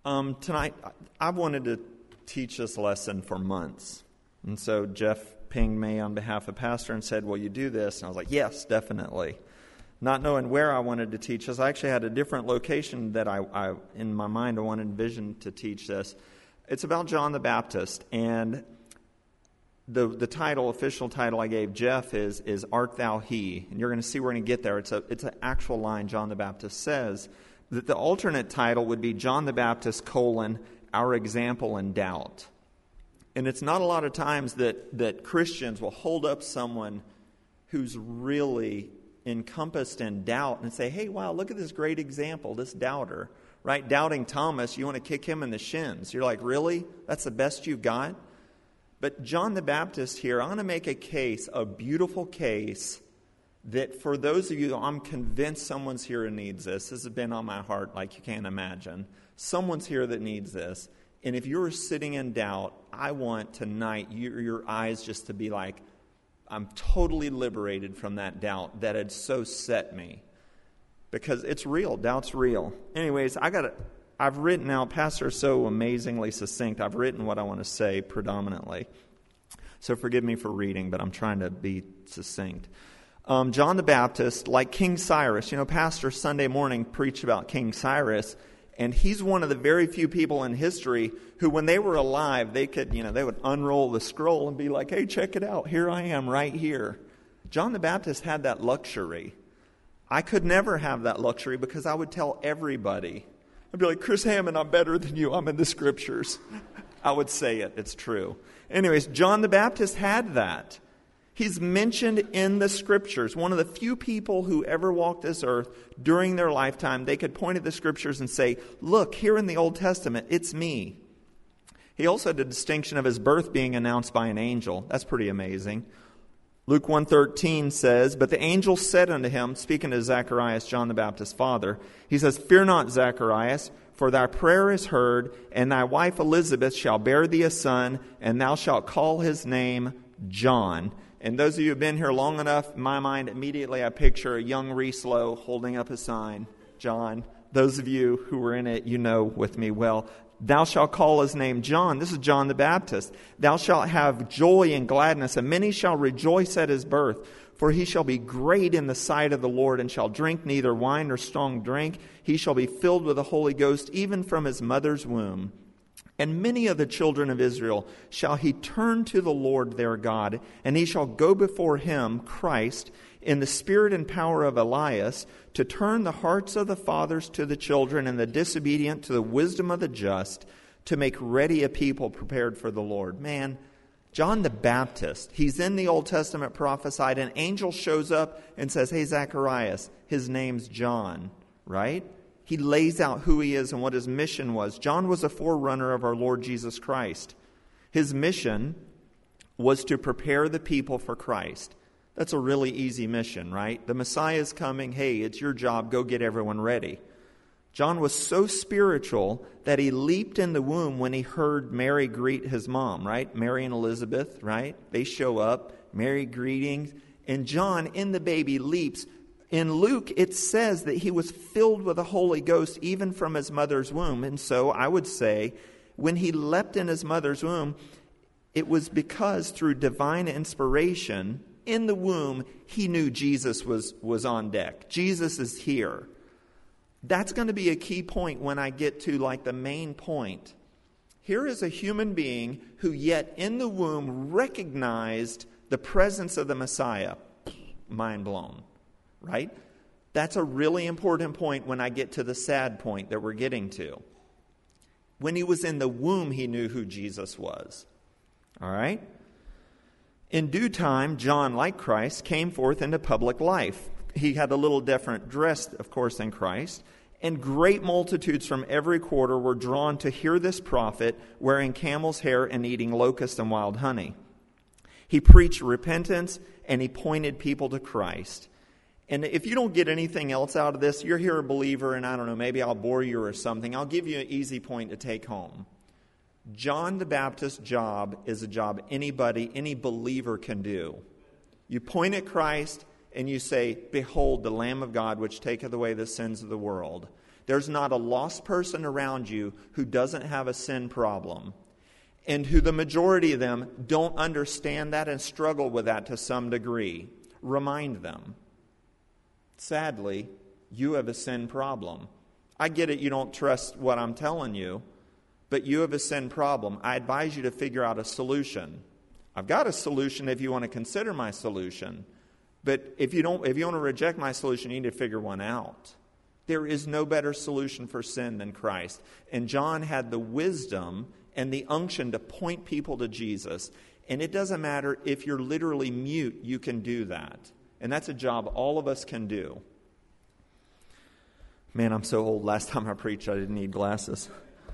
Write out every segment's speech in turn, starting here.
Tonight, I've wanted to teach this lesson for months. And so Jeff pinged me on behalf of Pastor and said, will you do this? And I was like, yes, definitely. Not knowing where I wanted to teach this, I actually had a different location that I in my mind, I wanted envisioned to teach this. It's about John the Baptist. And the title, official title I gave Jeff is Art Thou He? And you're going to see we're going to get there. It's an actual line John the Baptist says. That the alternate title would be John the Baptist, Our Example in Doubt. And it's not a lot of times that Christians will hold up someone who's really encompassed in doubt and say, hey, wow, look at this great example, this doubter, right? Doubting Thomas, you want to kick him in the shins. You're like, really? That's the best you've got? But John the Baptist here, I want to make a case, a beautiful case, that for those of you, I'm convinced someone's here who needs this. This has been on my heart like you can't imagine. Someone's here that needs this. And if you're sitting in doubt, I want tonight your eyes just to be like, I'm totally liberated from that doubt that had so set me. Because it's real. Doubt's real. Anyways, I've written out, Pastor's so amazingly succinct, I've written what I want to say predominantly. So forgive me for reading, but I'm trying to be succinct. John the Baptist, like King Cyrus, Pastor Sunday morning preached about King Cyrus, and he's one of the very few people in history who, when they were alive, they could, they would unroll the scroll and be like, hey, check it out. Here I am right here. John the Baptist had that luxury. I could never have that luxury because I would tell everybody. I'd be like, Chris Hammond, I'm better than you. I'm in the scriptures. I would say it. It's true. Anyways, John the Baptist had that. He's mentioned in the scriptures. One of the few people who ever walked this earth during their lifetime, they could point at the scriptures and say, look, here in the Old Testament, it's me. He also had the distinction of his birth being announced by an angel. That's pretty amazing. Luke 1:13 says, but the angel said unto him, speaking to Zacharias, John the Baptist's father, he says, fear not, Zacharias, for thy prayer is heard, and thy wife Elizabeth shall bear thee a son, and thou shalt call his name John. And those of you who have been here long enough, in my mind, immediately I picture a young Rieslow holding up a sign, John. Those of you who were in it, with me well. Thou shalt call his name John. This is John the Baptist. Thou shalt have joy and gladness, and many shall rejoice at his birth. For he shall be great in the sight of the Lord, and shall drink neither wine nor strong drink. He shall be filled with the Holy Ghost, even from his mother's womb. And many of the children of Israel shall he turn to the Lord their God, and he shall go before him, Christ, in the spirit and power of Elias, to turn the hearts of the fathers to the children, and the disobedient to the wisdom of the just, to make ready a people prepared for the Lord. Man, John the Baptist, he's in the Old Testament prophesied, an angel shows up and says, hey, Zacharias, his name's John, right? He lays out who he is and what his mission was. John was a forerunner of our Lord Jesus Christ. His mission was to prepare the people for Christ. That's a really easy mission, right? The Messiah is coming. Hey, it's your job. Go get everyone ready. John was so spiritual that he leaped in the womb when he heard Mary greet his mom, right? Mary and Elizabeth, right? They show up. Mary greetings. And John, in the baby, leaps. In Luke, it says that he was filled with the Holy Ghost even from his mother's womb. And so I would say when he leapt in his mother's womb, it was because through divine inspiration in the womb, he knew Jesus was on deck. Jesus is here. That's going to be a key point when I get to the main point. Here is a human being who yet in the womb recognized the presence of the Messiah. Mind blown. Right? That's a really important point when I get to the sad point that we're getting to. When he was in the womb, he knew who Jesus was. All right? In due time, John, like Christ, came forth into public life. He had a little different dress, of course, than Christ. And great multitudes from every quarter were drawn to hear this prophet, wearing camel's hair and eating locusts and wild honey. He preached repentance, and he pointed people to Christ. And if you don't get anything else out of this, you're here a believer, and I don't know, maybe I'll bore you or something. I'll give you an easy point to take home. John the Baptist's job is a job any believer can do. You point at Christ and you say, behold, the Lamb of God which taketh away the sins of the world. There's not a lost person around you who doesn't have a sin problem, and who the majority of them don't understand that and struggle with that to some degree. Remind them. Sadly, you have a sin problem. I get it, you don't trust what I'm telling you, but you have a sin problem. I advise you to figure out a solution. I've got a solution if you want to consider my solution. But if you want to reject my solution, you need to figure one out. There is no better solution for sin than Christ. And John had the wisdom and the unction to point people to Jesus. And it doesn't matter if you're literally mute, you can do that. And that's a job all of us can do. Man, I'm so old. Last time I preached, I didn't need glasses.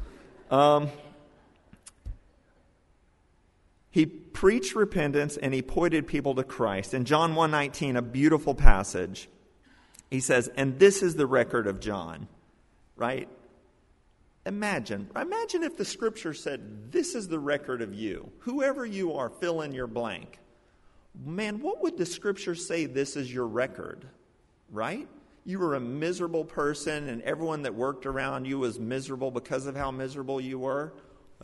He preached repentance and he pointed people to Christ. In John 1:19, a beautiful passage, he says, and this is the record of John, right? Imagine if the scripture said, this is the record of you. Whoever you are, fill in your blank. Man, what would the scripture say this is your record, right? You were a miserable person and everyone that worked around you was miserable because of how miserable you were.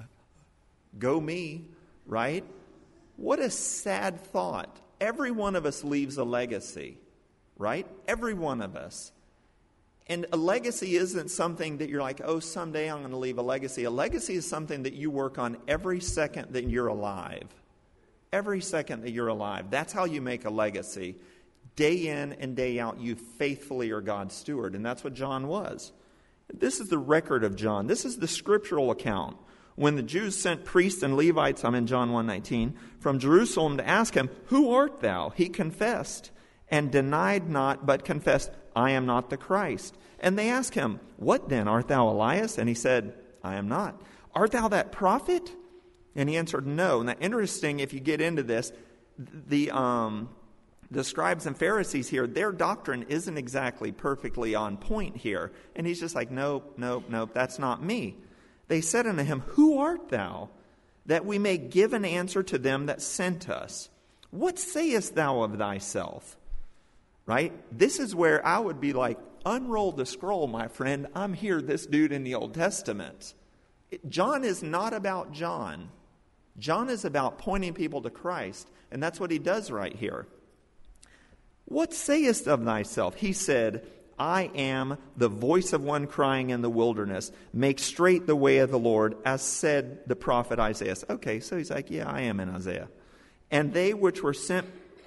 Go me, right? What a sad thought. Every one of us leaves a legacy, right? Every one of us. And a legacy isn't something that you're like, oh, someday I'm going to leave a legacy. A legacy is something that you work on every second that you're alive. Every second that you're alive. That's how you make a legacy. Day in and day out, you faithfully are God's steward. And that's what John was. This is the record of John. This is the scriptural account. When the Jews sent priests and Levites, I'm in John 1:19, from Jerusalem to ask him, who art thou? He confessed and denied not, but confessed, I am not the Christ. And they asked him, what then? Art thou Elias? And he said, I am not. Art thou that prophet? And he answered, no. Now, interesting, if you get into this, the scribes and Pharisees here, their doctrine isn't exactly perfectly on point here. And he's just like, nope, that's not me. They said unto him, who art thou, that we may give an answer to them that sent us? What sayest thou of thyself? Right? This is where I would be like, unroll the scroll, my friend. I'm here, this dude in the Old Testament. John is not about John. John is about pointing people to Christ. And that's what he does right here. What sayest of thyself? He said, I am the voice of one crying in the wilderness. Make straight the way of the Lord, as said the prophet Isaiah. Okay, so he's like, yeah, I am in Isaiah. And they which were sent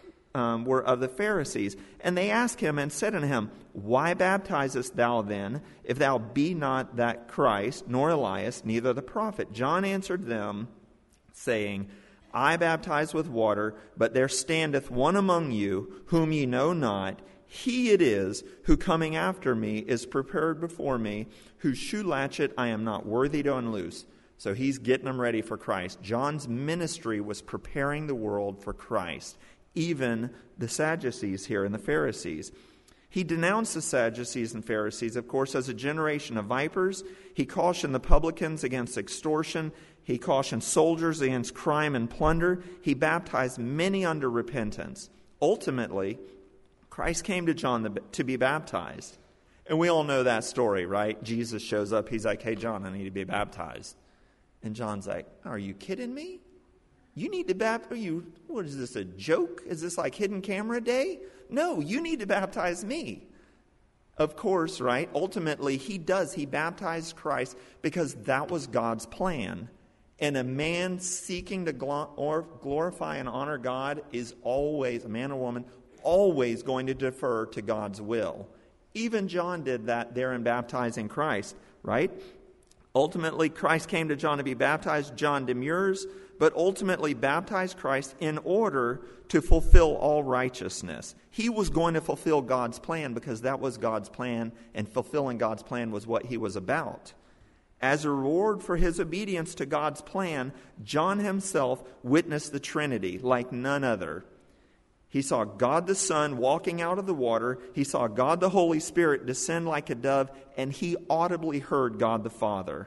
were of the Pharisees. And they asked him and said unto him, why baptizest thou then, if thou be not that Christ, nor Elias, neither the prophet? John answered them, saying, I baptize with water, but there standeth one among you, whom ye know not. He it is who coming after me is prepared before me, whose shoe latchet I am not worthy to unloose. So he's getting them ready for Christ. John's ministry was preparing the world for Christ. Even the Sadducees here and the Pharisees. He denounced the Sadducees and Pharisees, of course, as a generation of vipers. He cautioned the publicans against extortion. He cautioned soldiers against crime and plunder. He baptized many unto repentance. Ultimately, Christ came to John to be baptized. And we all know that story, right? Jesus shows up. He's like, hey, John, I need to be baptized. And John's like, are you kidding me? You need to baptize you. What is this, a joke? Is this like hidden camera day? No, you need to baptize me. Of course, right? Ultimately, he does. He baptized Christ because that was God's plan. And a man seeking to glorify and honor God is always, a man or woman, always going to defer to God's will. Even John did that there in baptizing Christ, right? Ultimately, Christ came to John to be baptized. John demurs, but ultimately baptized Christ in order to fulfill all righteousness. He was going to fulfill God's plan because that was God's plan, and fulfilling God's plan was what he was about. As a reward for his obedience to God's plan, John himself witnessed the Trinity like none other. He saw God the Son walking out of the water. He saw God the Holy Spirit descend like a dove, and he audibly heard God the Father.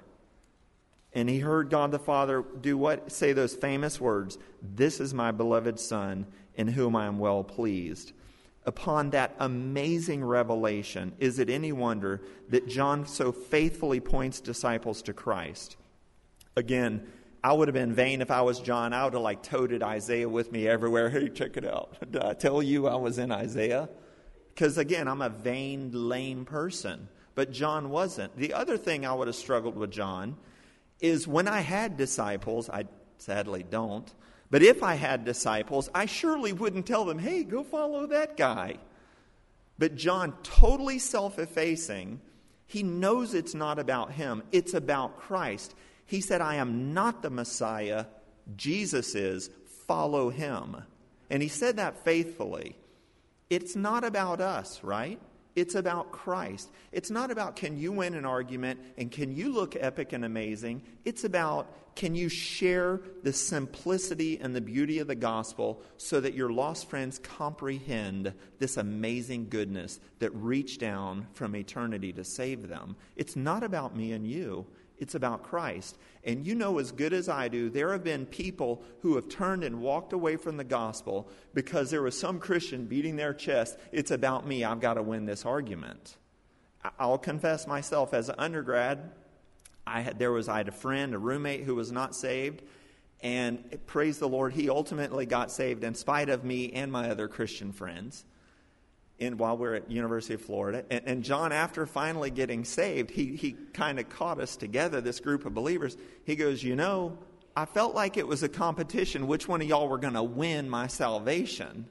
And he heard God the Father do what? Say those famous words, this is my beloved Son, in whom I am well pleased. upon that amazing revelation, is it any wonder that John so faithfully points disciples to Christ? Again, I would have been vain if I was John. I would have toted Isaiah with me everywhere. Hey, check it out. Did I tell you I was in Isaiah? Because again, I'm a vain, lame person. But John wasn't. The other thing I would have struggled with John is when I had disciples, I sadly don't, but if I had disciples, I surely wouldn't tell them, hey, go follow that guy. But John, totally self-effacing, he knows it's not about him. It's about Christ. He said, I am not the Messiah. Jesus is. Follow him. And he said that faithfully. It's not about us, right? It's about Christ. It's not about can you win an argument and can you look epic and amazing. It's about can you share the simplicity and the beauty of the gospel so that your lost friends comprehend this amazing goodness that reached down from eternity to save them. It's not about me and you. It's about Christ. And you know as good as I do, there have been people who have turned and walked away from the gospel because there was some Christian beating their chest. It's about me. I've got to win this argument. I'll confess myself, as an undergrad, I had a friend, a roommate who was not saved. And praise the Lord, he ultimately got saved in spite of me and my other Christian friends. While we were at University of Florida. And John, after finally getting saved, he kind of caught us together, this group of believers. He goes, I felt like it was a competition which one of y'all were going to win my salvation.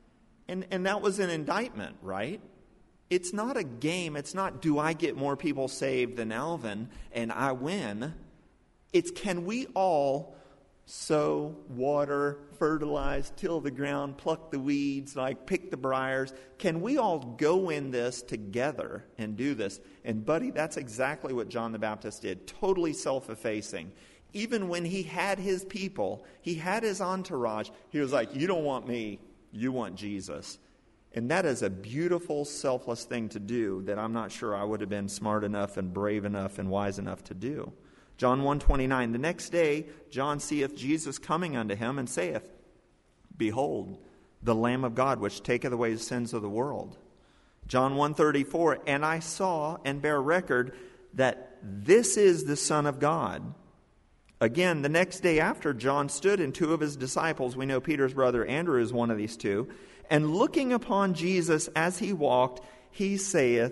And that was an indictment, right? It's not a game. It's not, do I get more people saved than Alvin and I win? It's, can we all sow, water, fertilize, till the ground, pluck the weeds, pick the briars? Can we all go in this together and do this? And buddy, that's exactly what John the Baptist did. Totally self-effacing. Even when he had his people, he had his entourage, he was like, you don't want me, you want Jesus. And that is a beautiful, selfless thing to do that I'm not sure I would have been smart enough and brave enough and wise enough to do. John 1:29, the next day John seeth Jesus coming unto him, and saith, Behold, the Lamb of God, which taketh away the sins of the world. John 1:34, and I saw and bear record that this is the Son of God. Again, the next day after, John stood, and two of his disciples, we know Peter's brother Andrew is one of these two, and looking upon Jesus as he walked, he saith,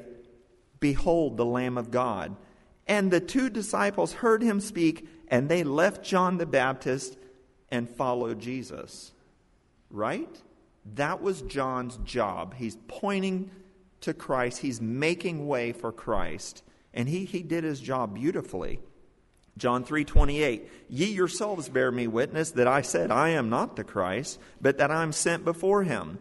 Behold, the Lamb of God. And the two disciples heard him speak, and they left John the Baptist and followed Jesus. Right? That was John's job. He's pointing to Christ. He's making way for Christ. And he did his job beautifully. John 3:28, Ye yourselves bear me witness that I said, I am not the Christ, but that I am sent before him.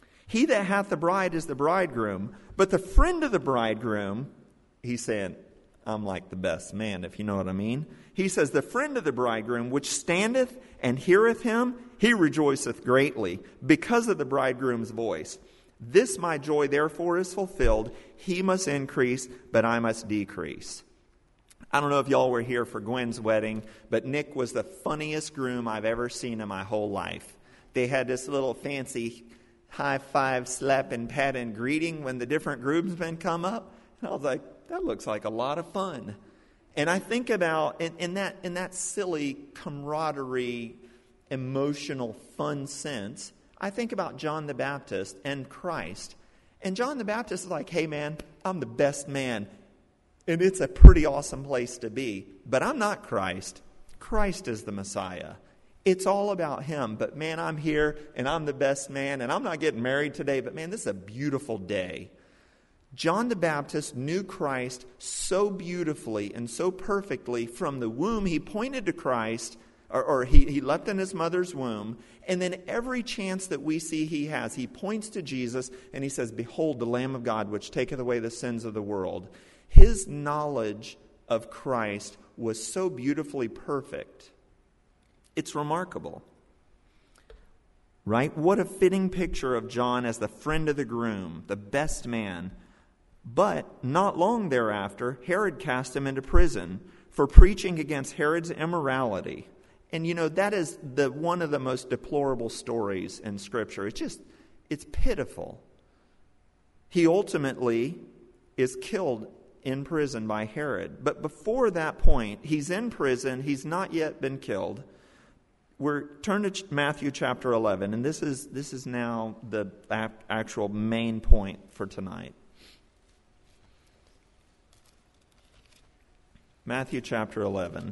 He that hath the bride is the bridegroom, but the friend of the bridegroom, he's saying, I'm like the best man, if you know what I mean. He says, the friend of the bridegroom, which standeth and heareth him, he rejoiceth greatly because of the bridegroom's voice. This my joy therefore is fulfilled. He must increase, but I must decrease. I don't know if y'all were here for Gwen's wedding, but Nick was the funniest groom I've ever seen in my whole life. They had this little fancy high five, slap, and pat and greeting when the different groomsmen come up. And I was like, that looks like a lot of fun. And I think about, in that silly camaraderie, emotional, fun sense, I think about John the Baptist and Christ. And John the Baptist is like, hey man, I'm the best man. And it's a pretty awesome place to be. But I'm not Christ. Christ is the Messiah. It's all about him. But man, I'm here and I'm the best man. And I'm not getting married today, but man, this is a beautiful day. John the Baptist knew Christ so beautifully and so perfectly from the womb. He pointed to Christ, or he leapt in his mother's womb. And then every chance that we see he has, he points to Jesus and he says, Behold, the Lamb of God, which taketh away the sins of the world. His knowledge of Christ was so beautifully perfect. It's remarkable. Right? What a fitting picture of John as the friend of the groom, the best man. But not long thereafter, Herod cast him into prison for preaching against Herod's immorality. And that is one of the most deplorable stories in Scripture. It's pitiful. He ultimately is killed in prison by Herod. But before that point, he's in prison. He's not yet been killed. Turn to Matthew chapter 11, and this is now the actual main point for tonight. Matthew chapter 11.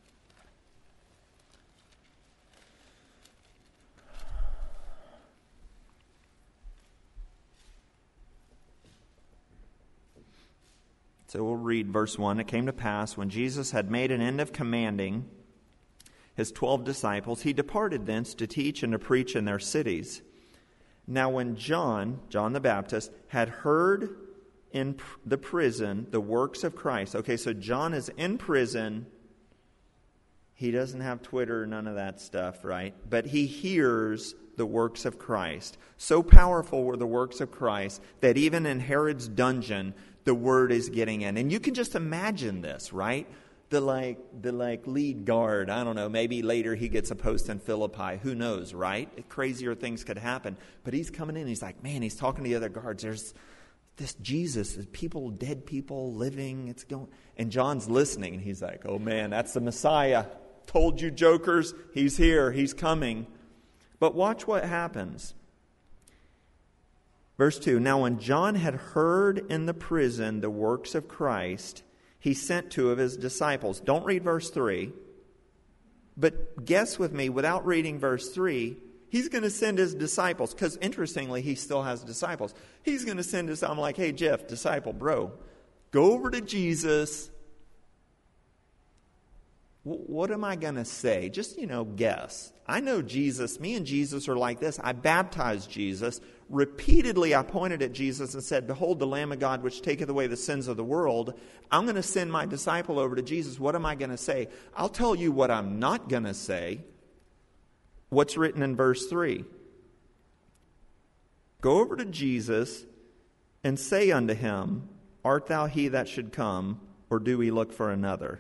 So we'll read verse 1. It came to pass, when Jesus had made an end of commanding his 12 disciples, he departed thence to teach and to preach in their cities. Now when John the Baptist, had heard in the prison the works of Christ. Okay, so John is in prison. He doesn't have Twitter, none of that stuff, right? But he hears the works of Christ. So powerful were the works of Christ that even in Herod's dungeon, the word is getting in. And you can just imagine this, right? The lead guard, I don't know, maybe later he gets a post in Philippi. Who knows, right? Crazier things could happen. But he's coming in, he's like, man, he's talking to the other guards. There's this Jesus, dead people living, it's going. And John's listening, and he's like, oh man, that's the Messiah. Told you, jokers, he's here, he's coming. But watch what happens. Verse 2, now when John had heard in the prison the works of Christ, he sent 2 of his disciples. Don't read verse 3, but guess with me, without reading verse 3, he's going to send his disciples, because interestingly, he still has disciples. He's going to send us, I'm like, hey, Jeff, disciple, bro, go over to Jesus. What am I going to say? Just, guess. I know Jesus. Me and Jesus are like this. I baptized Jesus. Repeatedly, I pointed at Jesus and said, behold, the Lamb of God, which taketh away the sins of the world. I'm going to send my disciple over to Jesus. What am I going to say? I'll tell you what I'm not going to say. What's written in verse 3? Go over to Jesus and say unto him, art thou he that should come, or do we look for another?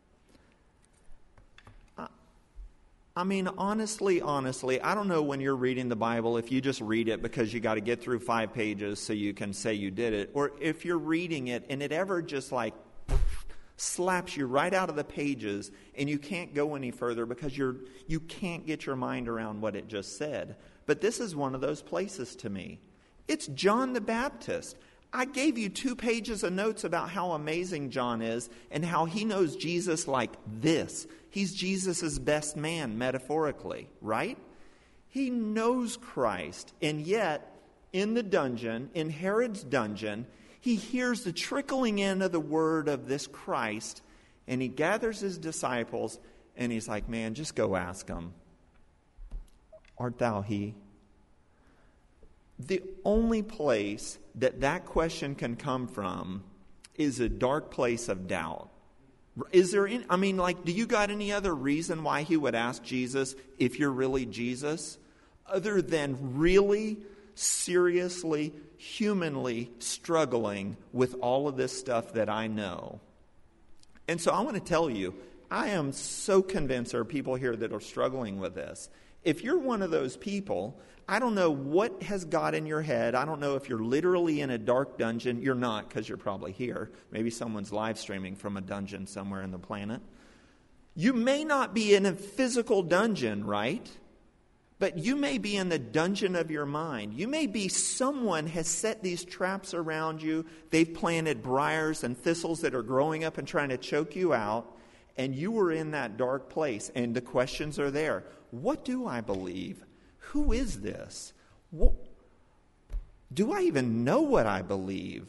I mean, honestly, I don't know when you're reading the Bible if you just read it because you got to get through 5 pages so you can say you did it, or if you're reading it and it ever just slaps you right out of the pages and you can't go any further because you can't get your mind around what it just said. But this is one of those places to me. It's John the Baptist. I gave you 2 pages of notes about how amazing John is and how he knows Jesus like this. He's Jesus' best man, metaphorically, right? He knows Christ, and yet, in the dungeon, in Herod's dungeon, he hears the trickling in of the word of this Christ, and he gathers his disciples, and he's like, man, just go ask him, art thou he? The only place that question can come from is a dark place of doubt. Is there any, do you got any other reason why he would ask Jesus if you're really Jesus? Other than really, seriously, humanly struggling with all of this stuff that I know. And so I want to tell you, I am so convinced there are people here that are struggling with this. If you're one of those people, I don't know what has got in your head. I don't know if you're literally in a dark dungeon. You're not, because you're probably here. Maybe someone's live streaming from a dungeon somewhere in the planet. You may not be in a physical dungeon, right? But you may be in the dungeon of your mind. You may be someone has set these traps around you. They've planted briars and thistles that are growing up and trying to choke you out. And you were in that dark place. And the questions are there. What do I believe? Who is this? Do I even know what I believe?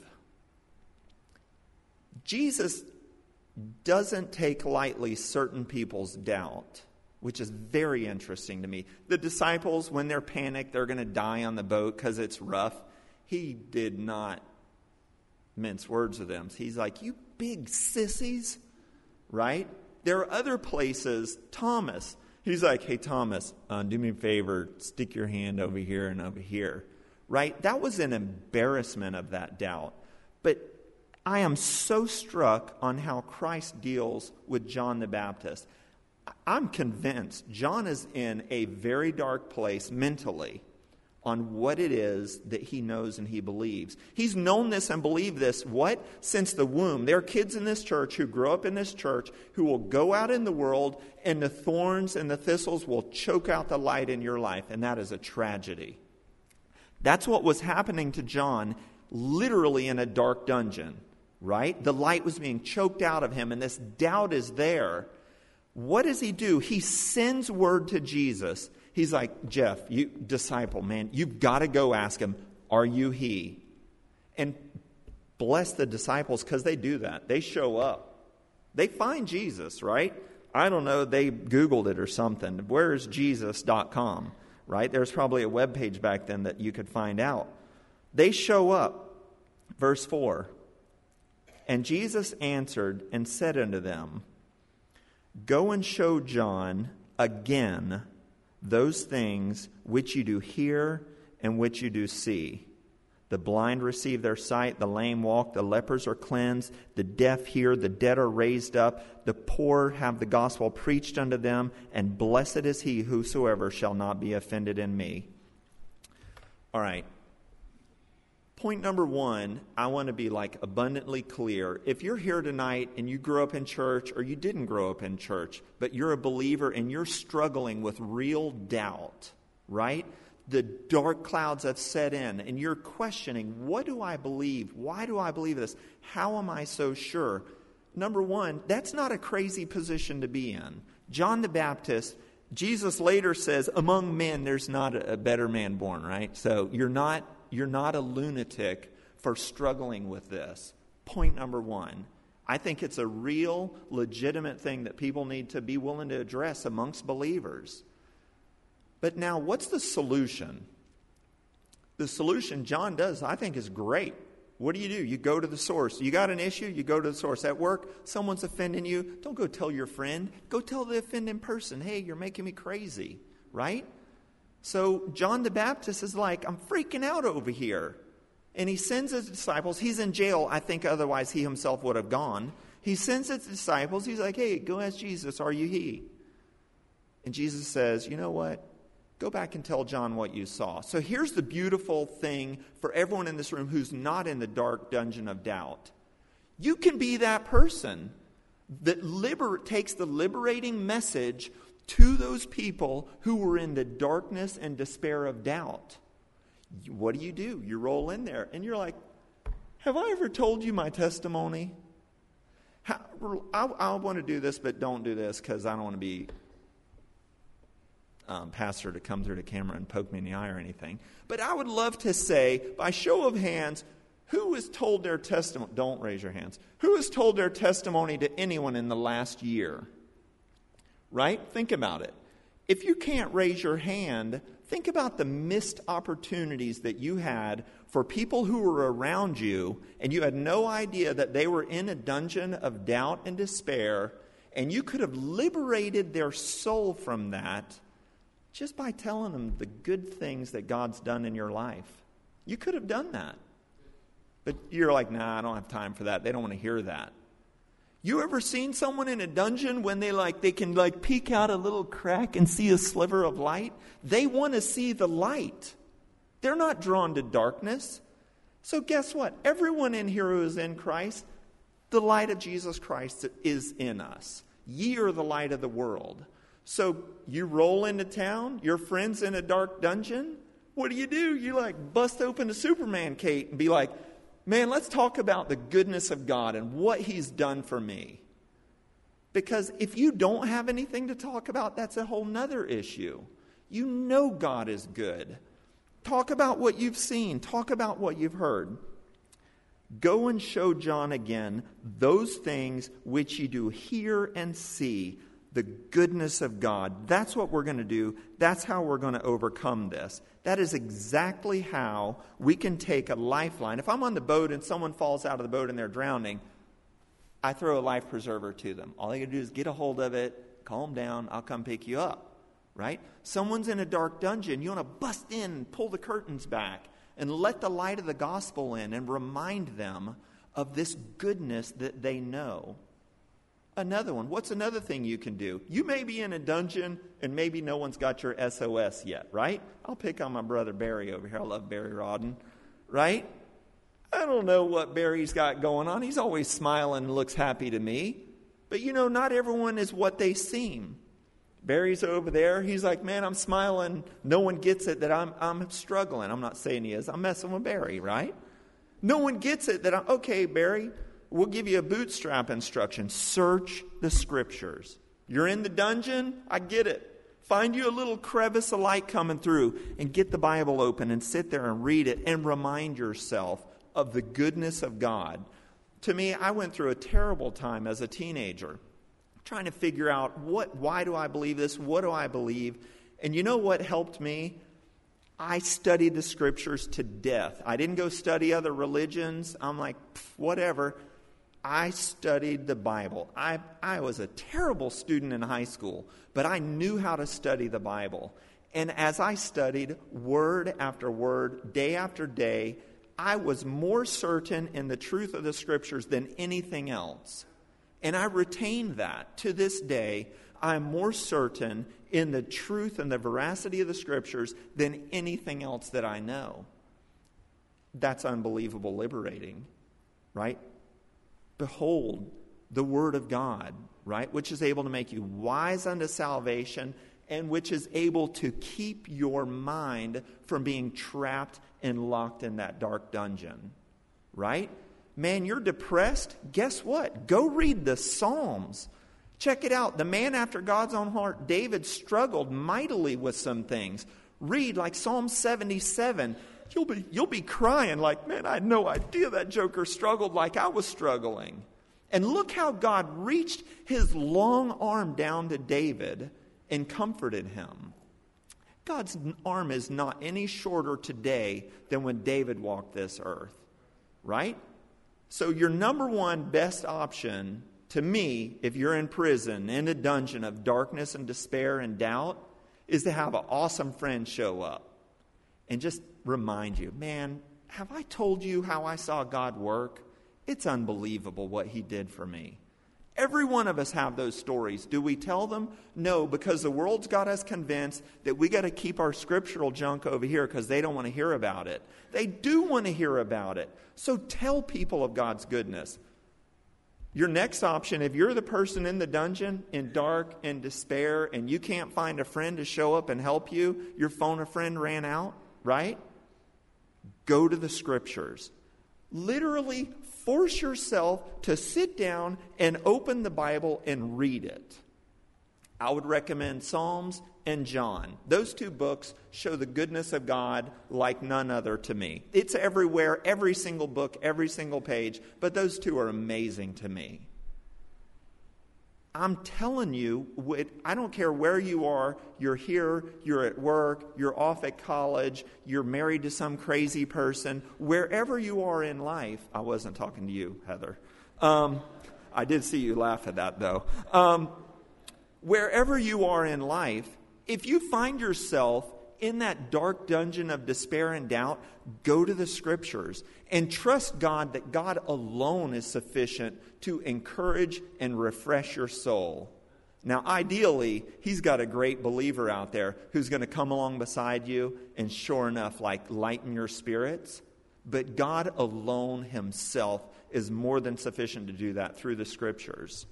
Jesus doesn't take lightly certain people's doubt, which is very interesting to me. The disciples, when they're panicked, they're going to die on the boat because it's rough. He did not mince words with them. He's like, you big sissies, right? There are other places. Thomas, he's like, hey, Thomas, do me a favor, stick your hand over here and over here, right? That was an embarrassment of that doubt. But I am so struck on how Christ deals with John the Baptist. I'm convinced John is in a very dark place mentally, on what it is that he knows and he believes. He's known this and believed this, what? Since the womb. There are kids in this church who grow up in this church who will go out in the world and the thorns and the thistles will choke out the light in your life, and that is a tragedy. That's what was happening to John, literally in a dark dungeon, right? The light was being choked out of him, and this doubt is there. What does he do? He sends word to Jesus. He's like, Jeff, you disciple, man, you've got to go ask him, are you he? And bless the disciples because they do that. They show up. They find Jesus, right? I don't know, they Googled it or something. Where's Jesus.com, right? There's probably a web page back then that you could find out. They show up. Verse 4. And Jesus answered and said unto them, go and show John again those things which you do hear and which you do see. The blind receive their sight, the lame walk, the lepers are cleansed, the deaf hear, the dead are raised up, the poor have the gospel preached unto them, and blessed is he whosoever shall not be offended in me. All right. Point number one, I want to be abundantly clear. If you're here tonight and you grew up in church or you didn't grow up in church, but you're a believer and you're struggling with real doubt, right? The dark clouds have set in and you're questioning, what do I believe? Why do I believe this? How am I so sure? Number one, that's not a crazy position to be in. John the Baptist, Jesus later says, among men there's not a better man born, right? So you're not a lunatic for struggling with this. Point number one. I think it's a real, legitimate thing that people need to be willing to address amongst believers. But now, what's the solution? The solution John does, I think, is great. What do? You go to the source. You got an issue, you go to the source. At work, someone's offending you. Don't go tell your friend. Go tell the offending person, hey, you're making me crazy, right? So John the Baptist is like, I'm freaking out over here. And he sends his disciples. He's in jail. I think otherwise he himself would have gone. He sends his disciples. He's like, hey, go ask Jesus, are you he? And Jesus says, you know what? Go back and tell John what you saw. So here's the beautiful thing for everyone in this room who's not in the dark dungeon of doubt. You can be that person that takes the liberating message to those people who were in the darkness and despair of doubt. What do? You roll in there and you're like, have I ever told you my testimony? I want to do this, but don't do this because I don't want to be pastor to come through the camera and poke me in the eye or anything. But I would love to say, by show of hands, who has told their testimony? Don't raise your hands. Who has told their testimony to anyone in the last year? Right? Think about it. If you can't raise your hand, think about the missed opportunities that you had for people who were around you and you had no idea that they were in a dungeon of doubt and despair, and you could have liberated their soul from that just by telling them the good things that God's done in your life. You could have done that. But you're like, nah, I don't have time for that. They don't want to hear that. You ever seen someone in a dungeon when they can peek out a little crack and see a sliver of light? They want to see the light. They're not drawn to darkness. So guess what? Everyone in here who is in Christ, the light of Jesus Christ is in us. Ye are the light of the world. So you roll into town, your friend's in a dark dungeon. What do? You bust open a Superman cape and be like, man, let's talk about the goodness of God and what he's done for me. Because if you don't have anything to talk about, that's a whole nother issue. You know God is good. Talk about what you've seen. Talk about what you've heard. Go and show John again those things which you do hear and see, the goodness of God. That's what we're going to do. That's how we're going to overcome this. That is exactly how we can take a lifeline. If I'm on the boat and someone falls out of the boat and they're drowning, I throw a life preserver to them. All they got to do is get a hold of it, calm down, I'll come pick you up, right? Someone's in a dark dungeon. You want to bust in and pull the curtains back and let the light of the gospel in and remind them of this goodness that they know. Another one. What's another thing you can do? You may be in a dungeon and maybe no one's got your SOS yet, right? I'll pick on my brother Barry over here. I love Barry Rodden, right? I don't know what Barry's got going on. He's always smiling and looks happy to me. But not everyone is what they seem. Barry's over there. He's like, man, I'm smiling. No one gets it that I'm struggling. I'm not saying he is. I'm messing with Barry, right? No one gets it that okay, Barry, we'll give you a bootstrap instruction. Search the Scriptures. You're in the dungeon? I get it. Find you a little crevice of light coming through and get the Bible open and sit there and read it and remind yourself of the goodness of God. To me, I went through a terrible time as a teenager trying to figure out why do I believe this? What do I believe? And you know what helped me? I studied the Scriptures to death. I didn't go study other religions. I'm like, whatever. I studied the Bible. I was a terrible student in high school, but I knew how to study the Bible. And as I studied word after word, day after day, I was more certain in the truth of the Scriptures than anything else. And I retained that. To this day, I'm more certain in the truth and the veracity of the Scriptures than anything else that I know. That's unbelievable liberating, right? Behold, the Word of God, right? Which is able to make you wise unto salvation and which is able to keep your mind from being trapped and locked in that dark dungeon, right? Man, you're depressed? Guess what? Go read the Psalms. Check it out. The man after God's own heart, David, struggled mightily with some things. Read like Psalm 77. You'll be crying like, man, I had no idea that joker struggled like I was struggling. And look how God reached his long arm down to David and comforted him. God's arm is not any shorter today than when David walked this earth, right? So your number one best option to me, if you're in prison, in a dungeon of darkness and despair and doubt, is to have an awesome friend show up and just remind you, man, have I told you how I saw God work? It's unbelievable what he did for me. Every one of us have those stories. Do we tell them? No, because the world's got us convinced that we got to keep our scriptural junk over here because they don't want to hear about it. They do want to hear about it. So tell people of God's goodness. Your next option, if you're the person in the dungeon, in dark and despair, and you can't find a friend to show up and help you, your phone a friend ran out, right? Go to the Scriptures. Literally force yourself to sit down and open the Bible and read it. I would recommend Psalms and John. Those two books show the goodness of God like none other to me. It's everywhere, every single book, every single page, but those two are amazing to me. I'm telling you, I don't care where you are, you're here, you're at work, you're off at college, you're married to some crazy person, wherever you are in life. I wasn't talking to you, Heather. I did see you laugh at that, though. Wherever you are in life, if you find yourself in that dark dungeon of despair and doubt, go to the Scriptures and trust God that God alone is sufficient to encourage and refresh your soul. Now, ideally, he's got a great believer out there who's going to come along beside you and sure enough, lighten your spirits. But God alone himself is more than sufficient to do that through the Scriptures.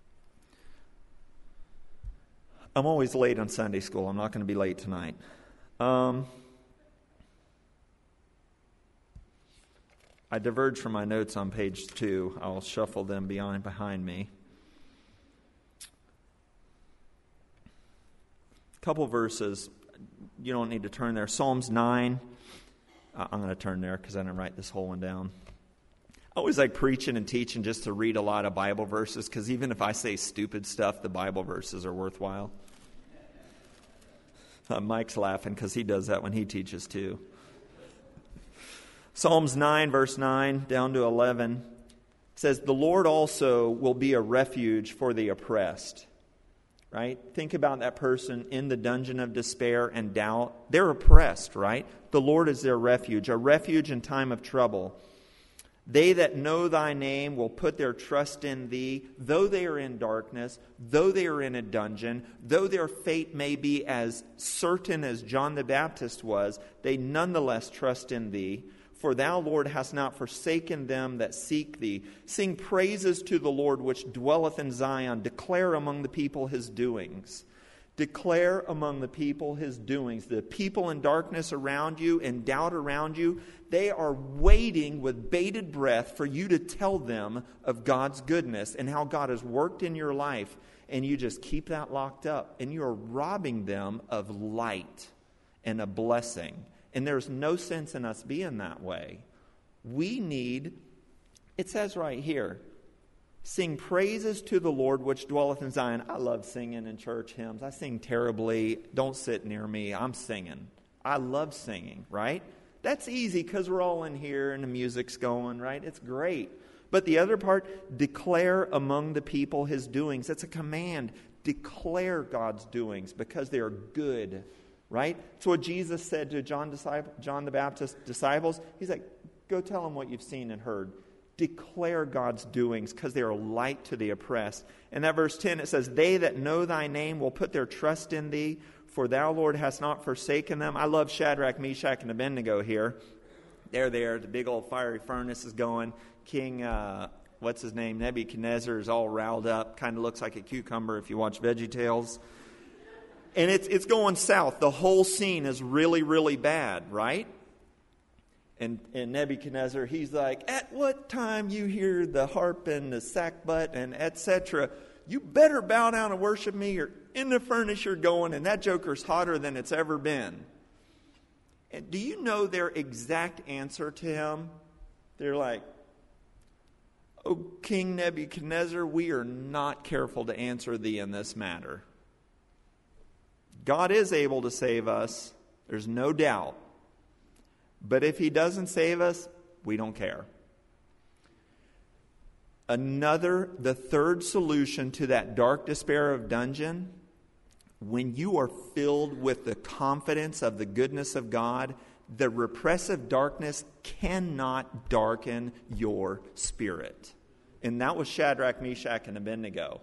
I'm always late on Sunday school. I'm not going to be late tonight. I diverged from my notes on page 2. I'll shuffle them behind me. A couple verses. You don't need to turn there. Psalms 9. I'm going to turn there because I didn't write this whole one down. I always like preaching and teaching just to read a lot of Bible verses because even if I say stupid stuff, the Bible verses are worthwhile. Mike's laughing because he does that when he teaches too. Psalms 9, verse 9 down to 11 says, "The Lord also will be a refuge for the oppressed." Right? Think about that person in the dungeon of despair and doubt. They're oppressed, right? The Lord is their refuge, a refuge in time of trouble. They that know thy name will put their trust in thee, though they are in darkness, though they are in a dungeon, though their fate may be as certain as John the Baptist was, they nonetheless trust in thee. For thou, Lord, hast not forsaken them that seek thee. Sing praises to the Lord which dwelleth in Zion. Declare among the people his doings. Declare among the people his doings. The people in darkness around you and doubt around you, they are waiting with bated breath for you to tell them of God's goodness and how God has worked in your life. And you just keep that locked up. And you are robbing them of light and a blessing. And there's no sense in us being that way. We need, it says right here, sing praises to the Lord which dwelleth in Zion. I love singing in church hymns. I sing terribly. Don't sit near me. I'm singing. I love singing, right? That's easy because we're all in here and the music's going, right? It's great. But the other part, declare among the people his doings. It's a command. Declare God's doings because they are good. Right? It's what Jesus said to John the Baptist's disciples. He's like, go tell them what you've seen and heard. Declare God's doings because they are light to the oppressed. In that verse 10 it says, they that know thy name will put their trust in thee, for thou, Lord, hast not forsaken them. I love Shadrach, Meshach, and Abednego here. They're there. The big old fiery furnace is going. King, what's his name? Nebuchadnezzar is all riled up. Kind of looks like a cucumber if you watch VeggieTales. And it's going south. The whole scene is really, really bad, right? And Nebuchadnezzar, he's like, at what time you hear the harp and the sackbut and etc., you better bow down and worship me, or in the furnace you're going, and that joker's hotter than it's ever been. And do you know their exact answer to him? They're like, O King Nebuchadnezzar, we are not careful to answer thee in this matter. God is able to save us. There's no doubt. But if he doesn't save us, we don't care. The third solution to that dark despair of dungeon, when you are filled with the confidence of the goodness of God, the repressive darkness cannot darken your spirit. And that was Shadrach, Meshach, and Abednego.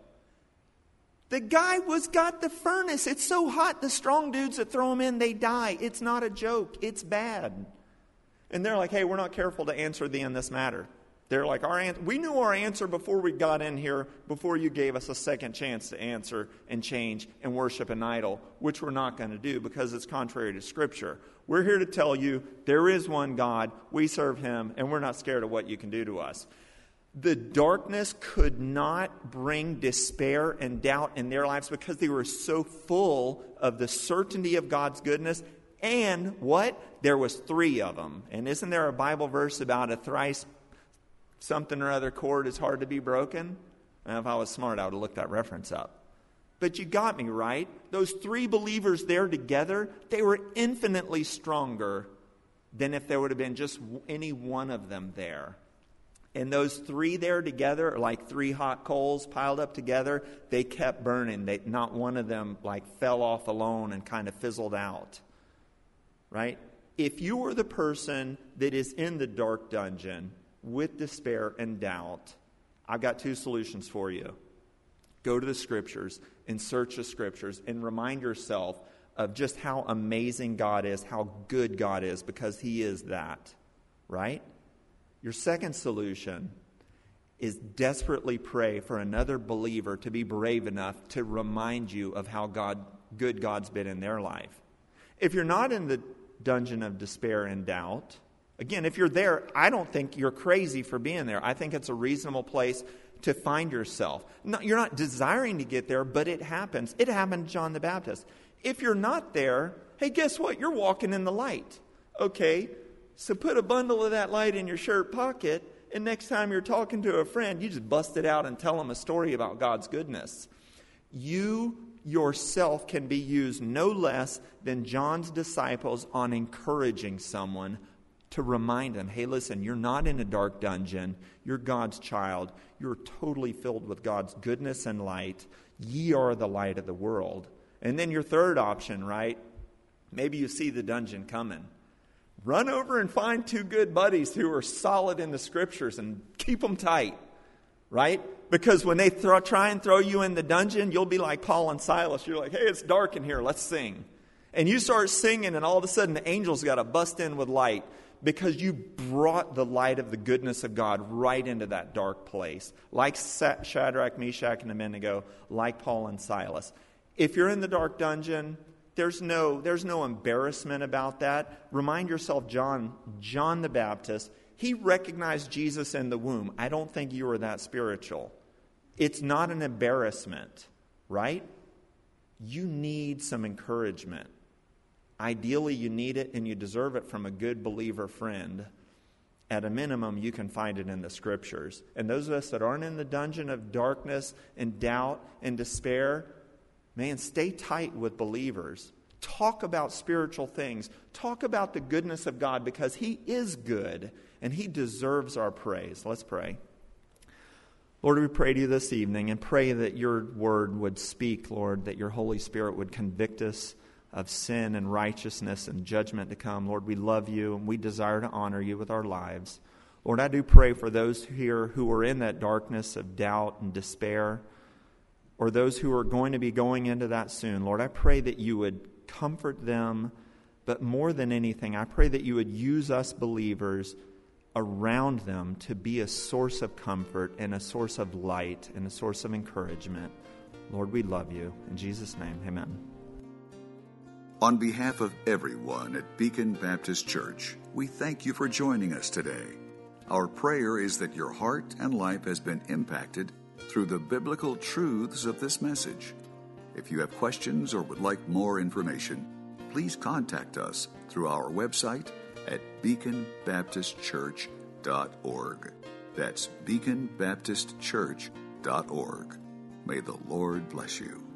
The guy got the furnace. It's so hot, the strong dudes that throw him in, they die. It's not a joke. It's bad. And they're like, hey, we're not careful to answer thee in this matter. They're like, we knew our answer before we got in here, before you gave us a second chance to answer and change and worship an idol, which we're not going to do because it's contrary to Scripture. We're here to tell you there is one God, we serve him, and we're not scared of what you can do to us. The darkness could not bring despair and doubt in their lives because they were so full of the certainty of God's goodness. And what? There was 3 of them. And isn't there a Bible verse about a thrice something or other cord is hard to be broken? And if I was smart, I would have looked that reference up. But you got me, right? Those 3 believers there together, they were infinitely stronger than if there would have been just any one of them there. And those 3 there together are like 3 hot coals piled up together. They kept burning. Not one of them fell off alone and kind of fizzled out. Right? If you are the person that is in the dark dungeon with despair and doubt, I've got 2 solutions for you. Go to the Scriptures and search the Scriptures and remind yourself of just how amazing God is, how good God is, because he is that. Right? Your second solution is desperately pray for another believer to be brave enough to remind you of how good God's been in their life. If you're not in the dungeon of despair and doubt, again, if you're there, I don't think you're crazy for being there. I think it's a reasonable place to find yourself. No, you're not desiring to get there, but it happens. It happened to John the Baptist. If you're not there, hey, guess what? You're walking in the light. Okay, so put a bundle of that light in your shirt pocket, and next time you're talking to a friend, you just bust it out and tell them a story about God's goodness. You yourself can be used no less than John's disciples on encouraging someone to remind them, hey, listen, you're not in a dark dungeon. You're God's child. You're totally filled with God's goodness and light. Ye are the light of the world. And then your third option, right? Maybe you see the dungeon coming. Run over and find two good buddies who are solid in the scriptures and keep them tight, right? Because when they try and throw you in the dungeon, you'll be like Paul and Silas. You're like, hey, it's dark in here, let's sing. And you start singing, and all of a sudden the angels got to bust in with light because you brought the light of the goodness of God right into that dark place. Like Shadrach, Meshach, and Abednego, like Paul and Silas. If you're in the dark dungeon, there's no embarrassment about that. Remind yourself, John the Baptist, he recognized Jesus in the womb. I don't think you were that spiritual. It's not an embarrassment, right? You need some encouragement. Ideally, you need it and you deserve it from a good believer friend. At a minimum, you can find it in the scriptures. And those of us that aren't in the dungeon of darkness and doubt and despair, man, stay tight with believers. Talk about spiritual things. Talk about the goodness of God because He is good and He deserves our praise. Let's pray. Lord, we pray to you this evening and pray that your word would speak, Lord, that your Holy Spirit would convict us of sin and righteousness and judgment to come. Lord, we love you and we desire to honor you with our lives. Lord, I do pray for those here who are in that darkness of doubt and despair, or those who are going to be going into that soon. Lord, I pray that you would comfort them, but more than anything, I pray that you would use us believers around them to be a source of comfort and a source of light and a source of encouragement. Lord, we love you. In Jesus' name, amen. On behalf of everyone at Beacon Baptist Church, we thank you for joining us today. Our prayer is that your heart and life has been impacted through the biblical truths of this message. If you have questions or would like more information, please contact us through our website at beaconbaptistchurch.org. That's beaconbaptistchurch.org. May the Lord bless you.